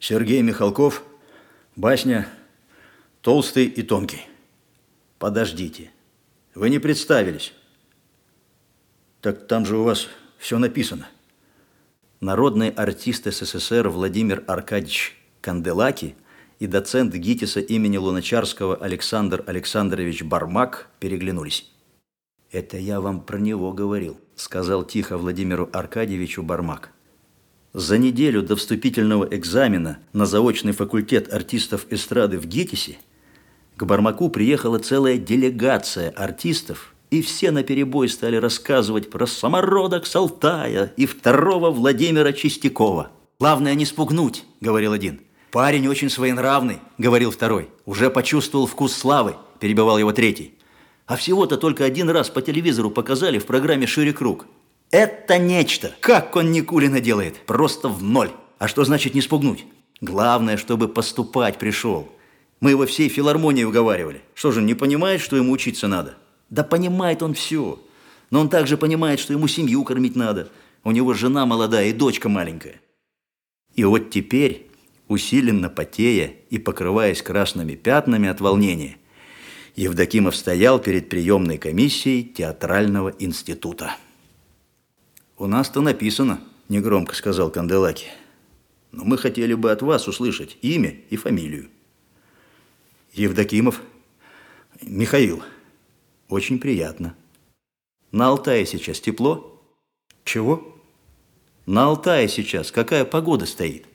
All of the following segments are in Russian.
Сергей Михалков, басня «Толстый и тонкий». Подождите, вы не представились. Так там же у вас все написано. Народный артист СССР Владимир Аркадьевич Канделаки и доцент ГИТИСа имени Луначарского Александр Александрович Бармак переглянулись. «Это я вам про него говорил», – сказал тихо Владимиру Аркадьевичу Бармак. За неделю до вступительного экзамена на заочный факультет артистов эстрады в ГИТИСе к Бармаку приехала целая делегация артистов, и все наперебой стали рассказывать про самородок с Алтая и второго Владимира Чистякова. «Главное не спугнуть», – говорил один. «Парень очень своенравный», – говорил второй. «Уже почувствовал вкус славы», – перебивал его третий. «А всего-то только один раз по телевизору показали в программе «Шире круг». Это нечто. Как он Никулина делает? Просто в ноль. А что значит не спугнуть? Главное, чтобы поступать пришел. Мы его всей филармонии уговаривали. Что же, не понимает, что ему учиться надо? Да понимает он все. Но он также понимает, что ему семью кормить надо. У него жена молодая и дочка маленькая. И вот теперь, усиленно потея и покрываясь красными пятнами от волнения, Евдокимов стоял перед приемной комиссией театрального института. «У нас-то написано», – негромко сказал Канделаки. «Но мы хотели бы от вас услышать имя и фамилию». «Евдокимов Михаил». «Очень приятно». «На Алтае сейчас тепло?» «Чего?» «На Алтае сейчас какая погода стоит?»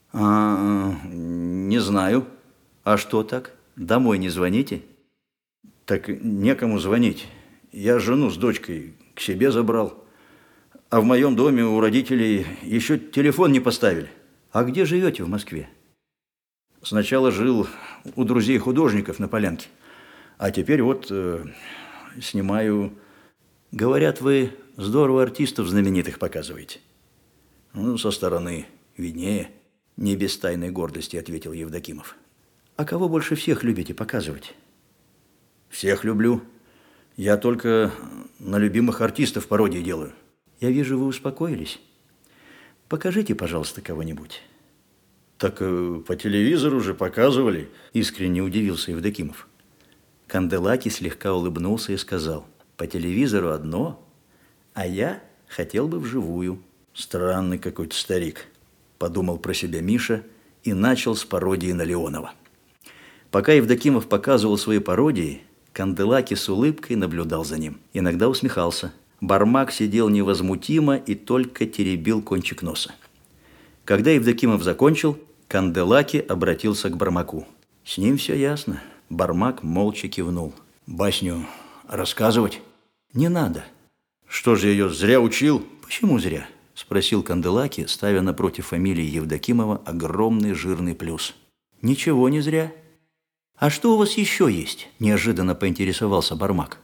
«Не знаю». «А что так? Домой не звоните?» «Так некому звонить. Я жену с дочкой к себе забрал. А в моем доме у родителей еще телефон не поставили». «А где живете в Москве?» «Сначала жил у друзей художников на Полянке, а теперь вот снимаю». «Говорят, вы здорово артистов знаменитых показываете». «Ну, со стороны виднее», – не без тайной гордости ответил Евдокимов. «А кого больше всех любите показывать?» «Всех люблю. Я только на любимых артистов пародии делаю». «Я вижу, вы успокоились. Покажите, пожалуйста, кого-нибудь». «Так по телевизору же показывали», – искренне удивился Евдокимов. Канделаки слегка улыбнулся и сказал: «По телевизору одно, а я хотел бы вживую». «Странный какой-то старик», – подумал про себя Миша и начал с пародии на Леонова. Пока Евдокимов показывал свои пародии, Канделаки с улыбкой наблюдал за ним. Иногда усмехался. Бармак сидел невозмутимо и только теребил кончик носа. Когда Евдокимов закончил, Канделаки обратился к Бармаку. «С ним все ясно». Бармак молча кивнул. «Басню рассказывать?» «Не надо». «Что же, ее зря учил?» «Почему зря?» – спросил Канделаки, ставя напротив фамилии Евдокимова огромный жирный плюс. «Ничего не зря». «А что у вас еще есть?» – неожиданно поинтересовался Бармак.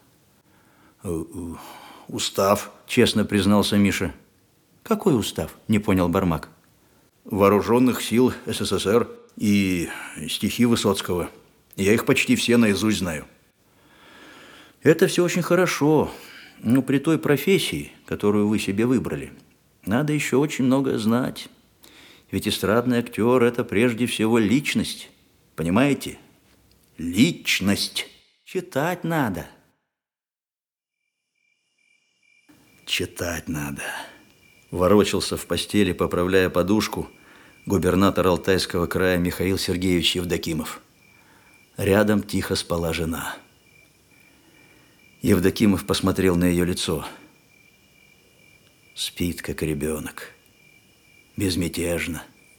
«Устав», – честно признался Миша. «Какой устав?» – не понял Бармак. «Вооруженных сил СССР и стихи Высоцкого. Я их почти все наизусть знаю». «Это все очень хорошо, но при той профессии, которую вы себе выбрали, надо еще очень многое знать. Ведь эстрадный актер – это прежде всего личность. Понимаете? Личность. Читать надо». «Читать надо», – ворочался в постели, поправляя подушку, губернатор Алтайского края Михаил Сергеевич Евдокимов. Рядом тихо спала жена. Евдокимов посмотрел на ее лицо. Спит, как ребенок. Безмятежно.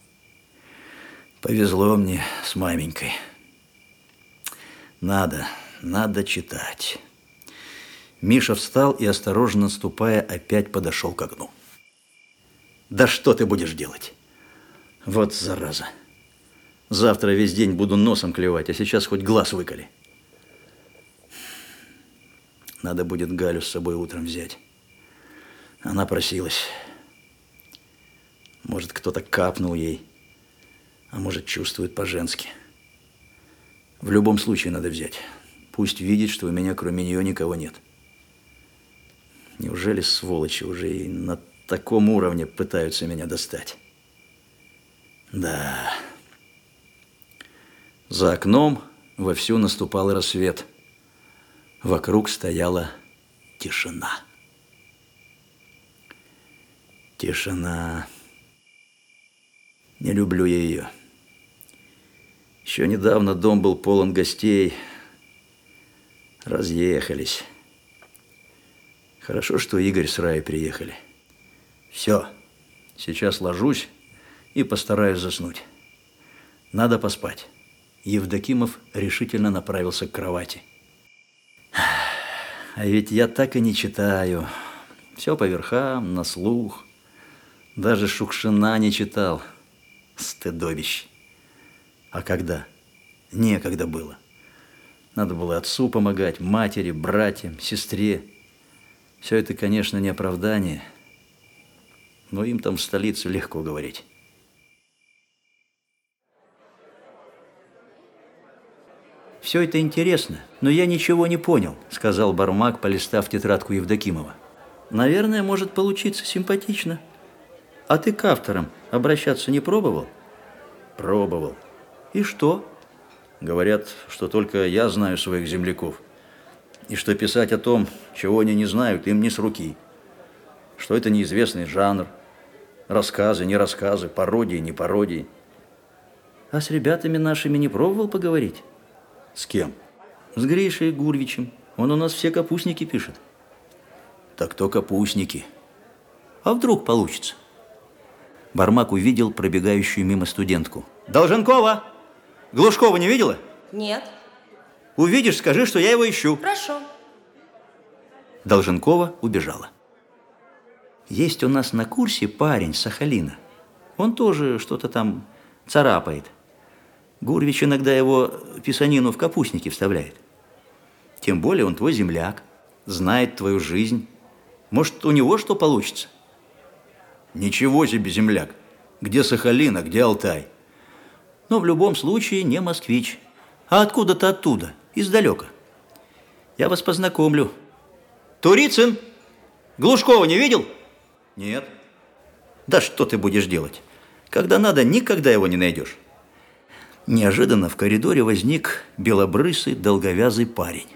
Повезло мне с маменькой. Надо читать. Миша встал и, осторожно ступая, опять подошел к окну. «Да что ты будешь делать? Вот зараза. Завтра весь день буду носом клевать, а сейчас хоть глаз выколи. Надо будет Галю с собой утром взять. Она просилась. Может, кто-то капнул ей, а может, чувствует по-женски. В любом случае надо взять. Пусть видит, что у меня кроме нее никого нет. Неужели сволочи уже и на таком уровне пытаются меня достать? Да, За окном вовсю наступал рассвет. Вокруг стояла тишина. Тишина. Не люблю я ее. Еще недавно дом был полон гостей. Разъехались. Хорошо, что Игорь с Раей приехали. Все. Сейчас ложусь и постараюсь заснуть. Надо поспать. Евдокимов решительно направился к кровати. А ведь я так и не читаю. Все по верхам, на слух. Даже Шукшина не читал. Стыдобище. А когда? Некогда было. Надо было отцу помогать, матери, братьям, сестре. Все это, конечно, не оправдание. Но им там в столице легко говорить. «Все это интересно, но я ничего не понял», – сказал Бармак, полистав тетрадку Евдокимова. «Наверное, может получиться симпатично. А ты к авторам обращаться не пробовал?» «Пробовал. И что?» «Говорят, что только я знаю своих земляков. И что писать о том, чего они не знают, им не с руки. Что это неизвестный жанр. Рассказы, не рассказы, пародии, не пародии». «А с ребятами нашими не пробовал поговорить?» «С кем?» «С Гришей Гурвичем. Он у нас все капустники пишет». «Так то капустники. А вдруг получится?» Бармак увидел пробегающую мимо студентку. «Долженкова! Глушкова не видела?» «Нет». «Увидишь, скажи, что я его ищу». «Хорошо». Долженкова убежала. Есть у нас на курсе парень с Сахалина. Он тоже что-то там царапает. Гурвич иногда его писанину в капустники вставляет. Тем более он твой земляк, знает твою жизнь. Может, у него что получится?» «Ничего себе земляк! Где Сахалин, а где Алтай?» «Но в любом случае не москвич, а откуда-то оттуда, издалека. Я вас познакомлю. Турицын! Глушкова не видел?» «Нет». «Да что ты будешь делать? Когда надо, никогда его не найдешь». Неожиданно в коридоре возник белобрысый, долговязый парень.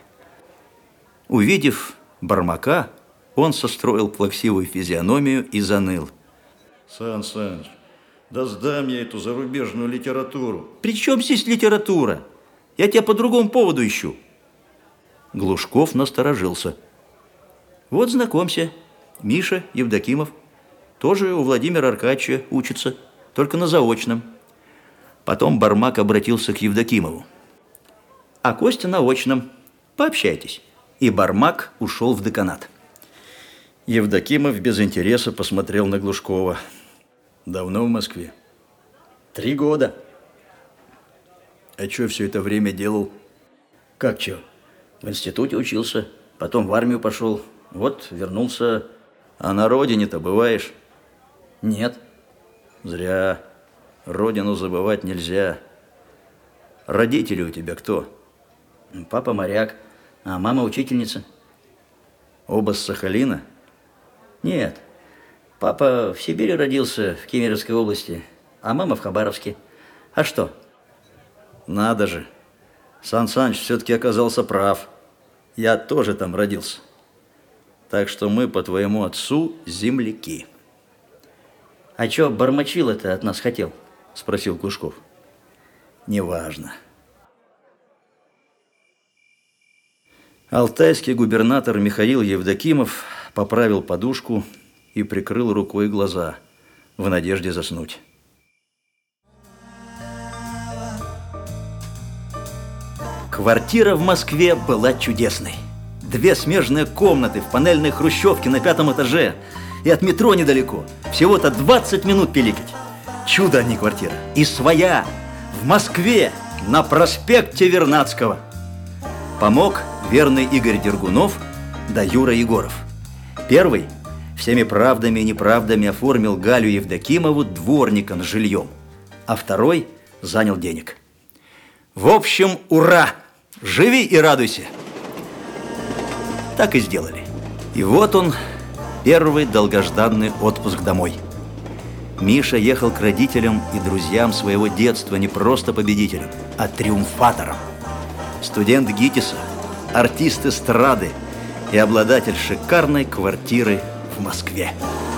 Увидев Бармака, он состроил плаксивую физиономию и заныл. «Сан Саныч, да сдам я эту зарубежную литературу». «При чем здесь литература? Я тебя по другому поводу ищу». Глушков насторожился. «Вот знакомься, Миша Евдокимов. Тоже у Владимира Аркадьевича учится, только на заочном». Потом Бармак обратился к Евдокимову. «А Костя на очном. Пообщайтесь». И Бармак ушел в деканат. Евдокимов без интереса посмотрел на Глушкова. «Давно в Москве?» 3 года. «А что все это время делал?» «Как что? В институте учился, потом в армию пошел. Вот вернулся. А на родине-то бываешь?» «Нет». «Зря. Родину забывать нельзя. Родители у тебя кто?» «Папа моряк, а мама учительница». «Оба с Сахалина?» «Нет. Папа в Сибири родился, в Кемеровской области, а мама в Хабаровске. А что?» «Надо же. Сан Саныч все-таки оказался прав. Я тоже там родился. Так что мы по твоему отцу земляки». «А что Бармачил-то от нас хотел?» – спросил Глушков. «Неважно». Алтайский губернатор Михаил Евдокимов поправил подушку и прикрыл рукой глаза в надежде заснуть. Квартира в Москве была чудесной. 2 смежные комнаты в панельной хрущевке на 5-м этаже и от метро недалеко. Всего-то 20 минут пиликать. Чудо, а не квартира. И своя, в Москве, на проспекте Вернадского. Помог верный Игорь Дергунов да Юра Егоров. Первый всеми правдами и неправдами оформил Галю Евдокимову дворником с жильем, а второй занял денег. В общем, ура! Живи и радуйся! Так и сделали. И вот он, первый долгожданный отпуск домой. Миша ехал к родителям и друзьям своего детства не просто победителем, а триумфатором. Студент ГИТИСа, артист эстрады и обладатель шикарной квартиры в Москве.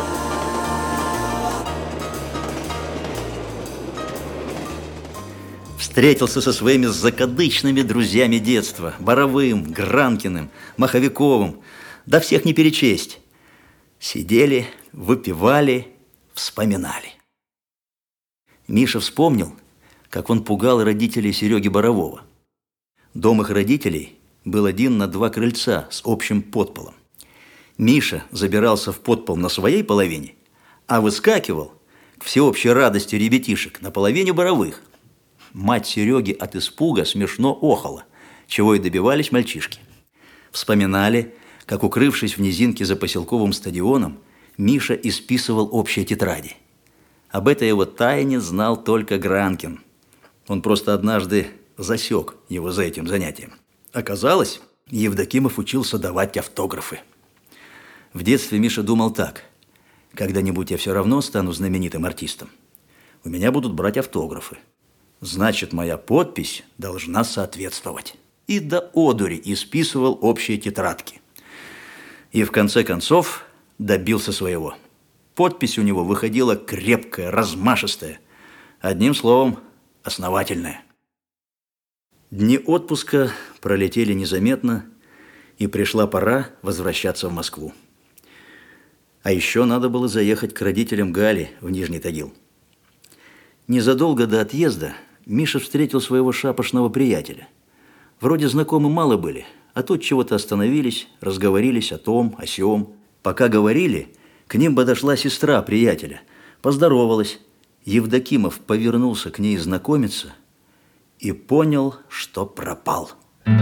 Встретился со своими закадычными друзьями детства: Боровым, Гранкиным, Маховиковым. Да всех не перечесть. Сидели, выпивали, вспоминали. Миша вспомнил, как он пугал родителей Сереги Борового. Дом их родителей был 1 на 2 крыльца с общим подполом. Миша забирался в подпол на своей половине, а выскакивал, к всеобщей радости ребятишек, на половине Боровых. Мать Сереги от испуга смешно охала, чего и добивались мальчишки. Вспоминали, как, укрывшись в низинке за поселковым стадионом, Миша исписывал общие тетради. Об этой его тайне знал только Гранкин. Он просто однажды засек его за этим занятием. Оказалось, Евдокимов учился давать автографы. В детстве Миша думал так: когда-нибудь я все равно стану знаменитым артистом. У меня будут брать автографы. Значит, моя подпись должна соответствовать. И до одури исписывал общие тетрадки. И в конце концов добился своего. Подпись у него выходила крепкая, размашистая. Одним словом, основательная. Дни отпуска пролетели незаметно, и пришла пора возвращаться в Москву. А еще надо было заехать к родителям Гали в Нижний Тагил. Незадолго до отъезда Миша встретил своего шапошного приятеля. Вроде знакомы мало были, а тут чего-то остановились, разговорились о том, о сём. Пока говорили, к ним подошла сестра приятеля, поздоровалась. Евдокимов повернулся к ней знакомиться и понял, что пропал.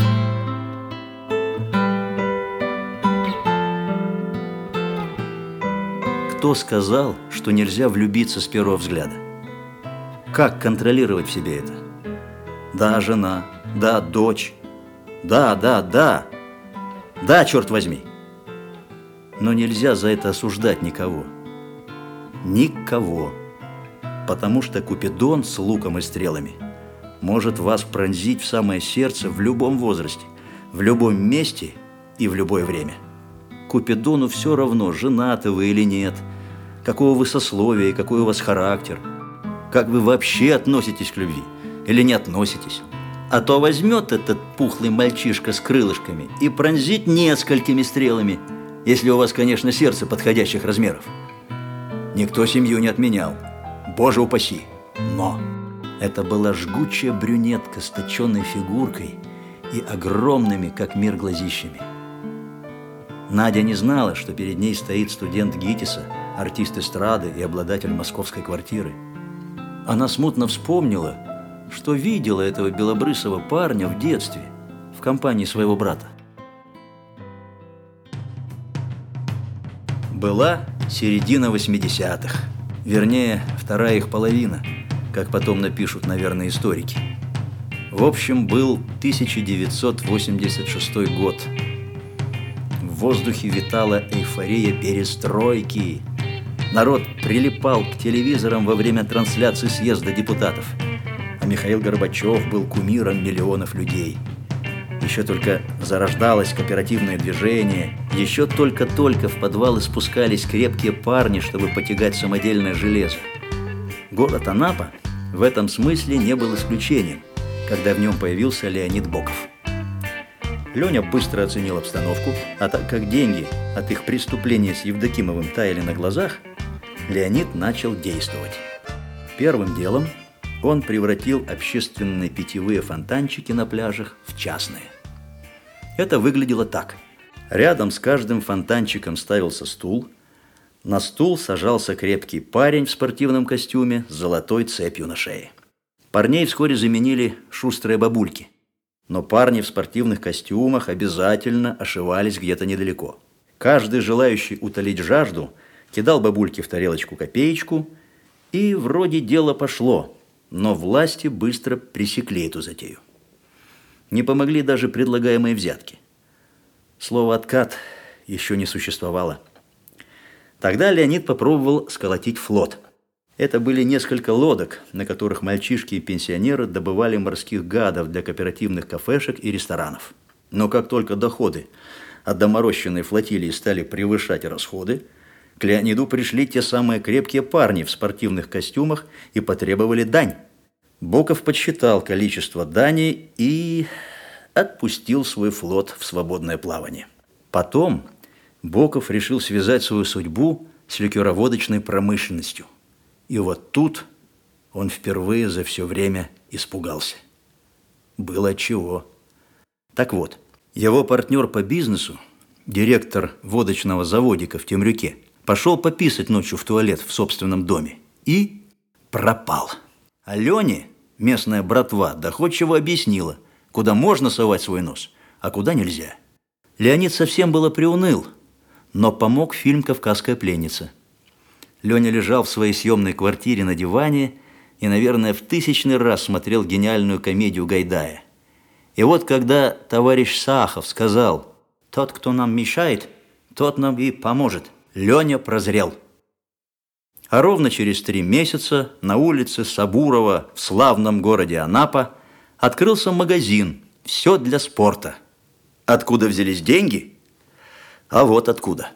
Кто сказал, что нельзя влюбиться с первого взгляда? Как контролировать в себе это? Да, жена, да, дочь, да, черт возьми. Но нельзя за это осуждать никого. Никого. Потому что Купидон с луком и стрелами может вас пронзить в самое сердце в любом возрасте, в любом месте и в любое время. Купидону все равно, женаты вы или нет, какого вы сословия и какой у вас характер, как вы вообще относитесь к любви или не относитесь. А то возьмет этот пухлый мальчишка с крылышками и пронзит несколькими стрелами, если у вас, конечно, сердце подходящих размеров. Никто семью не отменял, боже упаси. Но это была жгучая брюнетка с точенной фигуркой и огромными, как мир, глазищами. Надя не знала, что перед ней стоит студент ГИТИСа, артист эстрады и обладатель московской квартиры. Она смутно вспомнила, что видела этого белобрысого парня в детстве в компании своего брата. Была середина 80-х, вернее, вторая их половина, как потом напишут, наверное, историки. В общем, был 1986 год. В воздухе витала эйфория перестройки. Народ прилипал к телевизорам во время трансляции съезда депутатов. А Михаил Горбачев был кумиром миллионов людей. Еще только зарождалось кооперативное движение, еще только-только в подвалы спускались крепкие парни, чтобы потягать самодельное железо. Город Анапа в этом смысле не был исключением, когда в нем появился Леонид Боков. Леня быстро оценил обстановку, а так как деньги от их преступления с Евдокимовым таяли на глазах, Леонид начал действовать. Первым делом он превратил общественные питьевые фонтанчики на пляжах в частные. Это выглядело так. Рядом с каждым фонтанчиком ставился стул. На стул сажался крепкий парень в спортивном костюме с золотой цепью на шее. Парней вскоре заменили шустрые бабульки. Но парни в спортивных костюмах обязательно ошивались где-то недалеко. Каждый желающий утолить жажду кидал бабульке в тарелочку копеечку, и вроде дело пошло, но власти быстро пресекли эту затею. Не помогли даже предлагаемые взятки. Слово «откат» еще не существовало. Тогда Леонид попробовал сколотить флот. Это были несколько лодок, на которых мальчишки и пенсионеры добывали морских гадов для кооперативных кафешек и ресторанов. Но как только доходы от доморощенной флотилии стали превышать расходы, к Леониду пришли те самые крепкие парни в спортивных костюмах и потребовали дань. Боков подсчитал количество дани и отпустил свой флот в свободное плавание. Потом Боков решил связать свою судьбу с ликероводочной промышленностью. И вот тут он впервые за все время испугался. Было отчего. Так вот, его партнер по бизнесу, директор водочного заводика в Темрюке, пошел пописать ночью в туалет в собственном доме и пропал. А Лене местная братва доходчиво объяснила, куда можно совать свой нос, а куда нельзя. Леонид совсем было приуныл, но помог фильм «Кавказская пленница». Леня лежал в своей съемной квартире на диване и, наверное, в 1000-й раз смотрел гениальную комедию Гайдая. И вот когда товарищ Сахов сказал: «Тот, кто нам мешает, тот нам и поможет», Леня прозрел. А ровно через 3 месяца на улице Сабурова в славном городе Анапа открылся магазин «Все для спорта». Откуда взялись деньги? А вот откуда.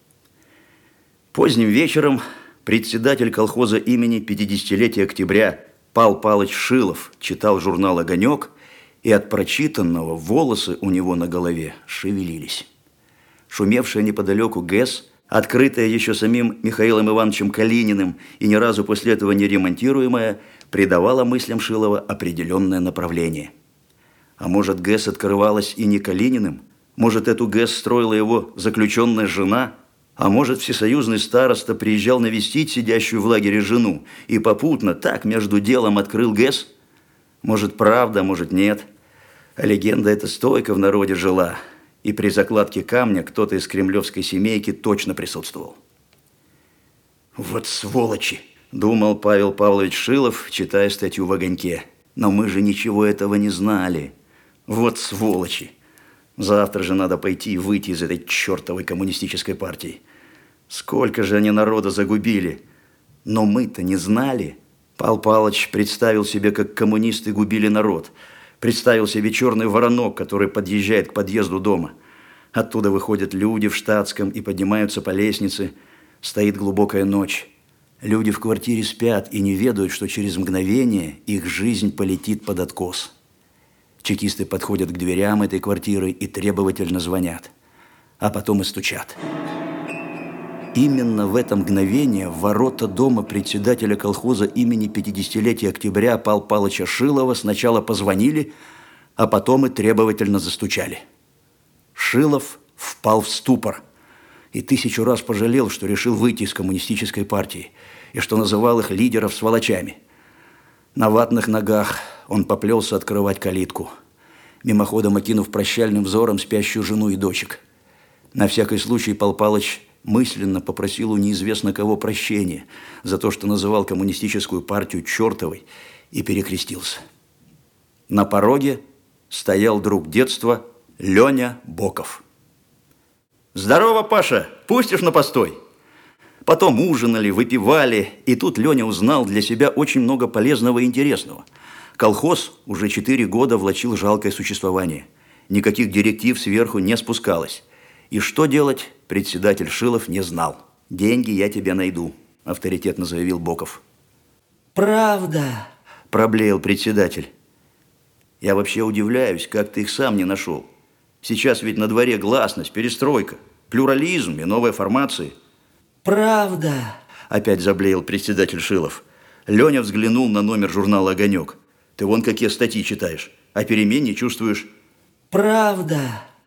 Поздним вечером председатель колхоза имени 50-летия октября Пал Палыч Шилов читал журнал «Огонек», и от прочитанного волосы у него на голове шевелились. Шумевшая неподалеку ГЭС, открытая еще самим Михаилом Ивановичем Калининым и ни разу после этого не ремонтируемая, придавала мыслям Шилова определенное направление. А может, ГЭС открывалась и не Калининым? Может, эту ГЭС строила его заключенная жена? А может, всесоюзный староста приезжал навестить сидящую в лагере жену и попутно так между делом открыл ГЭС? Может, правда, может, нет. А легенда эта стойко в народе жила, и при закладке камня кто-то из кремлевской семейки точно присутствовал. «Вот сволочи!» – думал Павел Павлович Шилов, читая статью в «Огоньке». «Но мы же ничего этого не знали. Вот сволочи! Завтра же надо пойти и выйти из этой чертовой коммунистической партии. Сколько же они народа загубили! Но мы-то не знали!» Пал Палыч представил себе, как коммунисты губили народ. Представил себе черный воронок, который подъезжает к подъезду дома. Оттуда выходят люди в штатском и поднимаются по лестнице. Стоит глубокая ночь. Люди в квартире спят и не ведают, что через мгновение их жизнь полетит под откос. Чекисты подходят к дверям этой квартиры и требовательно звонят. А потом и стучат. Именно в это мгновение в ворота дома председателя колхоза имени 50-летия октября Пал Палыча Шилова сначала позвонили, а потом и требовательно застучали. Шилов впал в ступор и 1000 раз пожалел, что решил выйти из коммунистической партии и что называл их лидеров сволочами. На ватных ногах он поплелся открывать калитку, мимоходом окинув прощальным взором спящую жену и дочек. На всякий случай Пал Палыч мысленно попросил у неизвестно кого прощения за то, что называл коммунистическую партию чертовой, и перекрестился. На пороге стоял друг детства Леня Боков. «Здорово, Паша! Пустишь на постой?» Потом ужинали, выпивали, и тут Леня узнал для себя очень много полезного и интересного. Колхоз уже 4 года влачил жалкое существование. Никаких директив сверху не спускалось. И что делать, председатель Шилов не знал. «Деньги я тебе найду», – авторитетно заявил Боков. «Правда?» – проблеял председатель. «Я вообще удивляюсь, как ты их сам не нашел. Сейчас ведь на дворе гласность, перестройка, плюрализм и новые формации». «Правда?» – опять заблеял председатель Шилов. Леня взглянул на номер журнала «Огонек». «Ты вон какие статьи читаешь, а перемен не чувствуешь». «Правда?»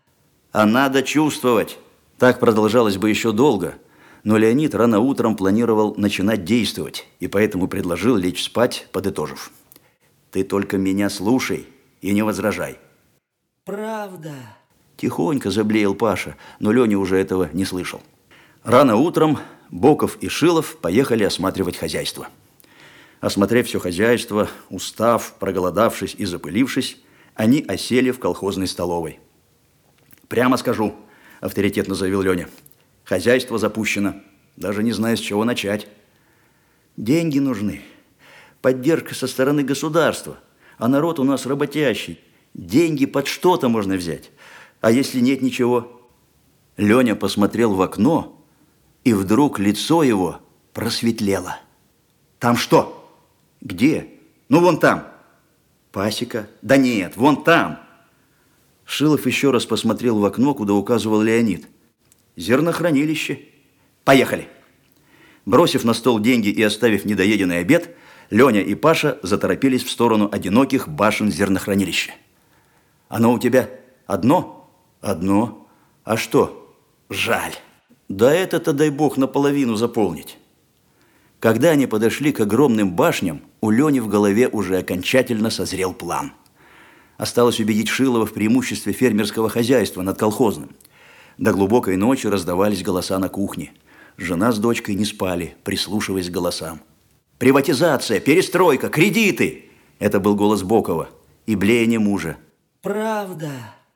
А надо чувствовать. Так продолжалось бы еще долго, но Леонид рано утром планировал начинать действовать, и поэтому предложил лечь спать, подытожив: «Ты только меня слушай и не возражай». «Правда?» Тихонько заблеял Паша, но Леня уже этого не слышал. Рано утром Боков и Шилов поехали осматривать хозяйство. Осмотрев все хозяйство, устав, проголодавшись и запылившись, они осели в колхозной столовой. «Прямо скажу», – авторитетно заявил Леня, – «хозяйство запущено, даже не знаю, с чего начать». Деньги нужны, поддержка со стороны государства, а народ у нас работящий. Деньги под что-то можно взять, а если нет ничего? Леня посмотрел в окно, и вдруг лицо его просветлело. Там что? Где? Ну, вон там. Пасека? Да нет, вон там. Шилов еще раз посмотрел в окно, куда указывал Леонид. Зернохранилище. Поехали. Бросив на стол деньги и оставив недоеденный обед, Леня и Паша заторопились в сторону одиноких башен зернохранилища. Оно у тебя одно? Одно. А что? Жаль. Да это-то, дай бог, наполовину заполнить. Когда они подошли к огромным башням, у Лени в голове уже окончательно созрел план. Осталось убедить Шилова в преимуществе фермерского хозяйства над колхозным. До глубокой ночи раздавались голоса на кухне. Жена с дочкой не спали, прислушиваясь к голосам. «Приватизация, перестройка, кредиты!» Это был голос Бокова и блеяние мужа. Правда.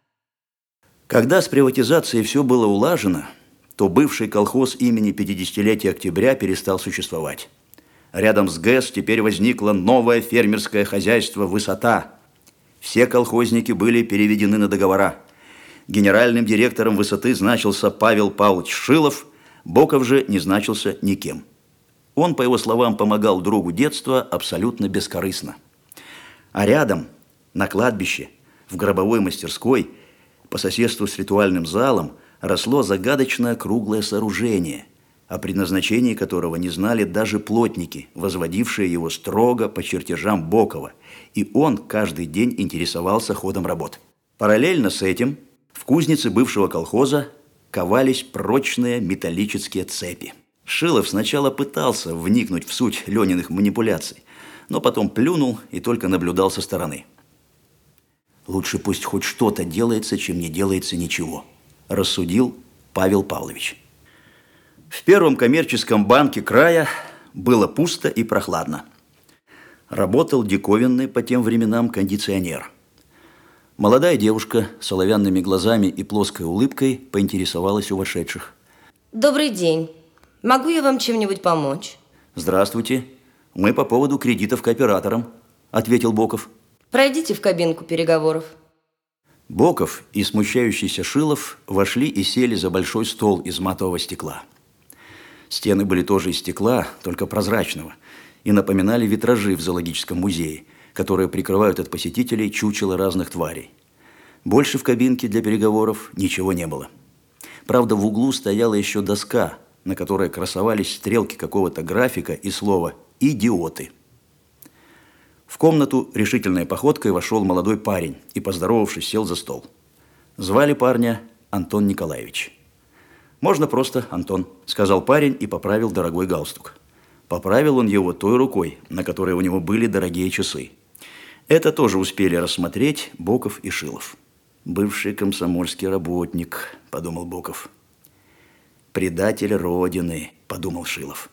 Когда с приватизацией все было улажено, то бывший колхоз имени 50-летия Октября перестал существовать. Рядом с ГЭС теперь возникло новое фермерское хозяйство «Высота». Все колхозники были переведены на договора. Генеральным директором «Высоты» значился Павел Павлович Шилов, Боков же не значился никем. Он, по его словам, помогал другу детства абсолютно бескорыстно. А рядом, на кладбище, в гробовой мастерской, по соседству с ритуальным залом, росло загадочное круглое сооружение, о предназначении которого не знали даже плотники, возводившие его строго по чертежам Бокова, и он каждый день интересовался ходом работ. Параллельно с этим в кузнице бывшего колхоза ковались прочные металлические цепи. Шилов сначала пытался вникнуть в суть Лениных манипуляций, но потом плюнул и только наблюдал со стороны. «Лучше пусть хоть что-то делается, чем не делается ничего», – рассудил Павел Павлович. В первом коммерческом банке края было пусто и прохладно. Работал диковинный по тем временам кондиционер. Молодая девушка с оловянными глазами и плоской улыбкой поинтересовалась у вошедших. Добрый день. Могу я вам чем-нибудь помочь? «Здравствуйте. Мы по поводу кредитов кооператорам», – ответил Боков. Пройдите в кабинку переговоров. Боков и смущающийся Шилов вошли и сели за большой стол из матового стекла. Стены были тоже из стекла, только прозрачного, и напоминали витражи в зоологическом музее, которые прикрывают от посетителей чучела разных тварей. Больше в кабинке для переговоров ничего не было. Правда, в углу стояла еще доска, на которой красовались стрелки какого-то графика и слово «идиоты». В комнату решительной походкой вошел молодой парень и, поздоровавшись, сел за стол. Звали парня Антон Николаевич. «Можно просто Антон», – сказал парень и поправил дорогой галстук. Поправил он его той рукой, на которой у него были дорогие часы. Это тоже успели рассмотреть Боков и Шилов. «Бывший комсомольский работник», – подумал Боков. «Предатель Родины», – подумал Шилов.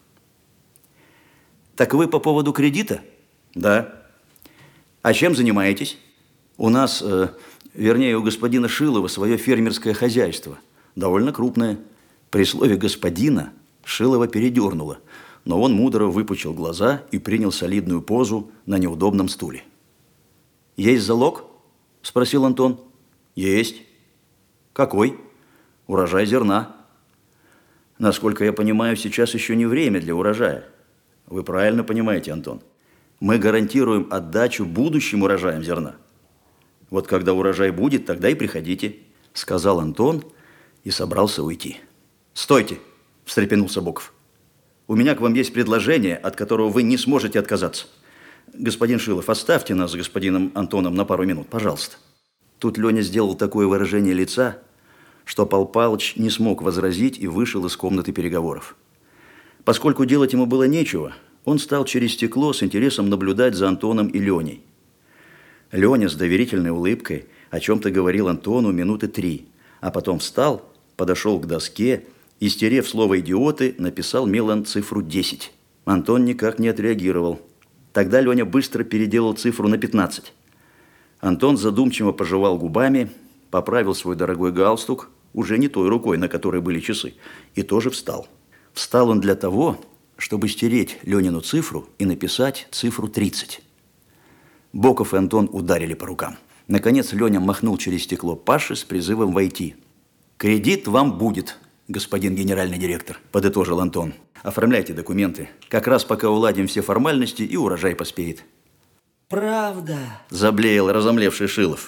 «Так вы по поводу кредита?» «Да». «А чем занимаетесь?» «У нас, вернее, у господина Шилова свое фермерское хозяйство. Довольно крупное». При слове «господина» Шилова передернуло, но он мудро выпучил глаза и принял солидную позу на неудобном стуле. «Есть залог?» – спросил Антон. «Есть». «Какой?» «Урожай зерна». «Насколько я понимаю, сейчас еще не время для урожая». «Вы правильно понимаете, Антон. Мы гарантируем отдачу будущим урожаям зерна. Вот когда урожай будет, тогда и приходите», – сказал Антон и собрался уйти. «Стойте!» – встрепенулся Боков. «У меня к вам есть предложение, от которого вы не сможете отказаться. Господин Шилов, оставьте нас с господином Антоном на пару минут, пожалуйста». Тут Леня сделал такое выражение лица, что Пал Палыч не смог возразить и вышел из комнаты переговоров. Поскольку делать ему было нечего, он стал через стекло с интересом наблюдать за Антоном и Леней. Леня с доверительной улыбкой о чем-то говорил Антону минуты 3, а потом встал, подошел к доске и, стерев слово «идиоты», написал мелом цифру 10. Антон никак не отреагировал. Тогда Леня быстро переделал цифру на 15. Антон задумчиво пожевал губами, поправил свой дорогой галстук, уже не той рукой, на которой были часы, и тоже встал. Встал он для того, чтобы стереть Ленину цифру и написать цифру 30. Боков и Антон ударили по рукам. Наконец Леня махнул через стекло Паше с призывом войти. «Кредит вам будет, господин генеральный директор», – подытожил Антон. «Оформляйте документы. Как раз пока уладим все формальности, и урожай поспеет». Правда. Заблеял разомлевший Шилов.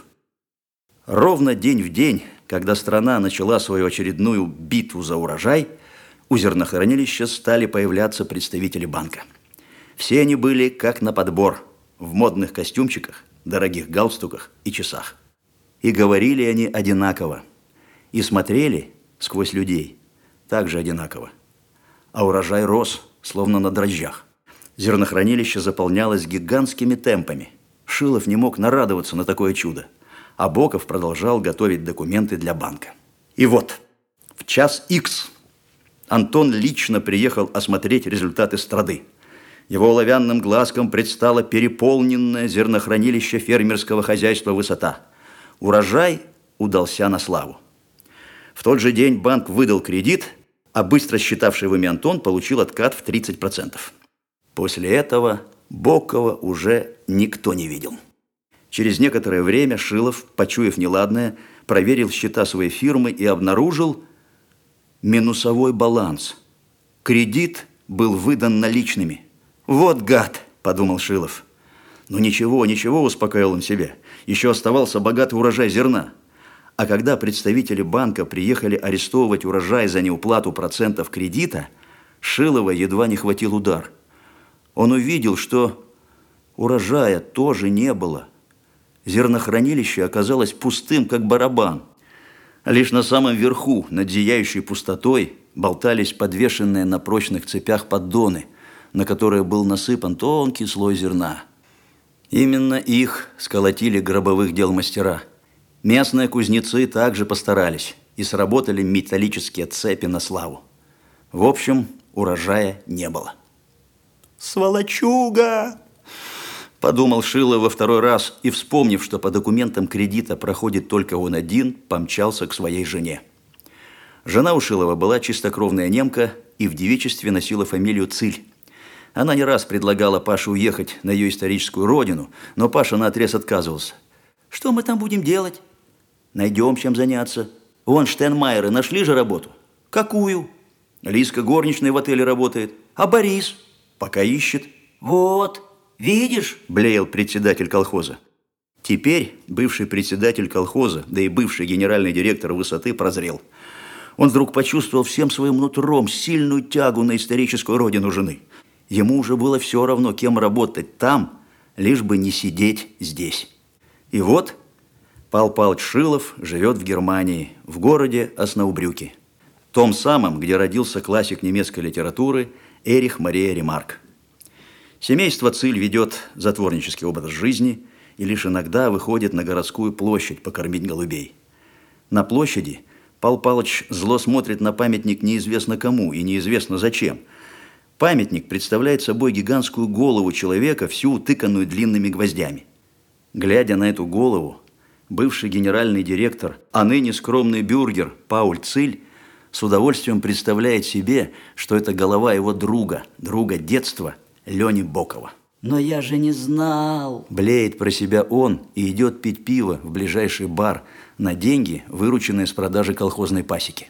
Ровно день в день, когда страна начала свою очередную битву за урожай, у зернохранилища стали появляться представители банка. Все они были как на подбор, в модных костюмчиках, дорогих галстуках и часах. И говорили они одинаково, и смотрели сквозь людей также одинаково. А урожай рос, словно на дрожжах. Зернохранилище заполнялось гигантскими темпами. Шилов не мог нарадоваться на такое чудо, а Боков продолжал готовить документы для банка. И вот, в час икс Антон лично приехал осмотреть результаты страды. Его оловянным глазком предстало переполненное зернохранилище фермерского хозяйства «Высота». Урожай удался на славу. В тот же день банк выдал кредит, а быстро считавший в уме Антон получил откат в 30%. После этого Бокова уже никто не видел. Через некоторое время Шилов, почуяв неладное, проверил счета своей фирмы и обнаружил минусовой баланс. Кредит был выдан наличными. «Вот гад!» – подумал Шилов. «Ну ничего, ничего», – успокоил он себя. Еще оставался богатый урожай зерна. А когда представители банка приехали арестовывать урожай за неуплату процентов кредита, Шилова едва не хватил удар. Он увидел, что урожая тоже не было. Зернохранилище оказалось пустым, как барабан. Лишь на самом верху, над зияющей пустотой, болтались подвешенные на прочных цепях поддоны, на которые был насыпан тонкий слой зерна. Именно их сколотили гробовых дел мастера. Местные кузнецы также постарались, и сработали металлические цепи на славу. В общем, урожая не было. «Сволочуга!» – подумал Шилов во второй раз и, вспомнив, что по документам кредита проходит только он один, помчался к своей жене. Жена у Шилова была чистокровная немка и в девичестве носила фамилию Циль. Она не раз предлагала Паше уехать на ее историческую родину, но Паша наотрез отказывался. «Что мы там будем делать?» «Найдем чем заняться. Вон Штенмайеры нашли же работу». «Какую?» «Лиска горничной в отеле работает». «А Борис?» «Пока ищет». «Вот, видишь?» – блеял председатель колхоза. Теперь бывший председатель колхоза, да и бывший генеральный директор «Высоты» прозрел. Он вдруг почувствовал всем своим нутром сильную тягу на историческую родину жены. Ему уже было все равно, кем работать там, лишь бы не сидеть здесь. И вот Пал Палыч Шилов живет в Германии, в городе Оснаубрюке. Том самом, где родился классик немецкой литературы Эрих Мария Ремарк. Семейство Циль ведет затворнический образ жизни и лишь иногда выходит на городскую площадь покормить голубей. На площади Пал Палыч зло смотрит на памятник неизвестно кому и неизвестно зачем. Памятник представляет собой гигантскую голову человека, всю утыканную длинными гвоздями. Глядя на эту голову, бывший генеральный директор, а ныне скромный бюргер Пауль Циль с удовольствием представляет себе, что это голова его друга детства Лени Бокова. Но я же не знал. Блеет про себя он и идет пить пиво в ближайший бар на деньги, вырученные с продажи колхозной пасеки.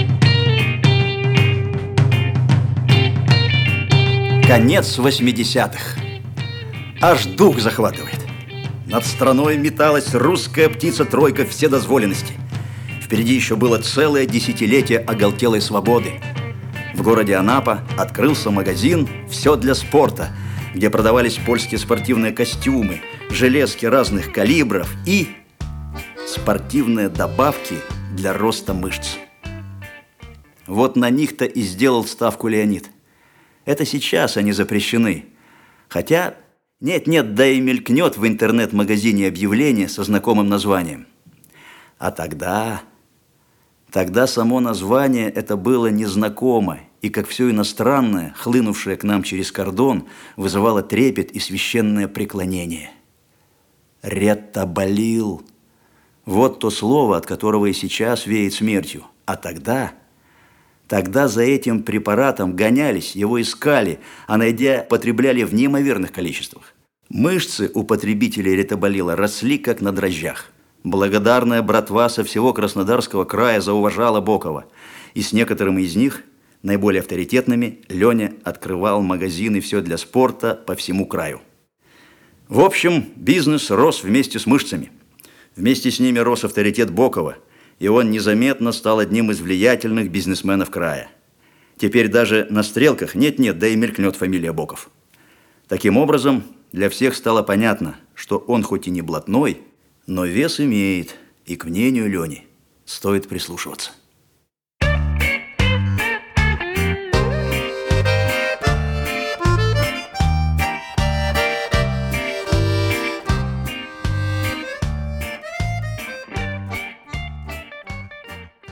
Конец 80-х. Аж дух захватывает. Над страной металась русская птица-тройка вседозволенности. Впереди еще было целое десятилетие оголтелой свободы. В городе Анапа открылся магазин «Все для спорта», где продавались польские спортивные костюмы, железки разных калибров и спортивные добавки для роста мышц. Вот на них-то и сделал ставку Леонид. Это сейчас они запрещены. Хотя нет-нет, да и мелькнет в интернет-магазине объявление со знакомым названием. А тогда само название это было незнакомо, и, как все иностранное, хлынувшее к нам через кордон, вызывало трепет и священное преклонение. Ретаболил. Вот то слово, от которого и сейчас веет смертью. А тогда Тогда за этим препаратом гонялись, его искали, а найдя, потребляли в неимоверных количествах. Мышцы у потребителей ритобалила росли, как на дрожжах. Благодарная братва со всего Краснодарского края зауважала Бокова. И с некоторыми из них, наиболее авторитетными, Леня открывал магазины «Все для спорта» по всему краю. В общем, бизнес рос вместе с мышцами. Вместе с ними рос авторитет Бокова, и он незаметно стал одним из влиятельных бизнесменов края. Теперь даже на стрелках нет-нет, да и мелькнет фамилия Боков. Таким образом, для всех стало понятно, что он хоть и не блатной, но вес имеет, и к мнению Лени стоит прислушиваться.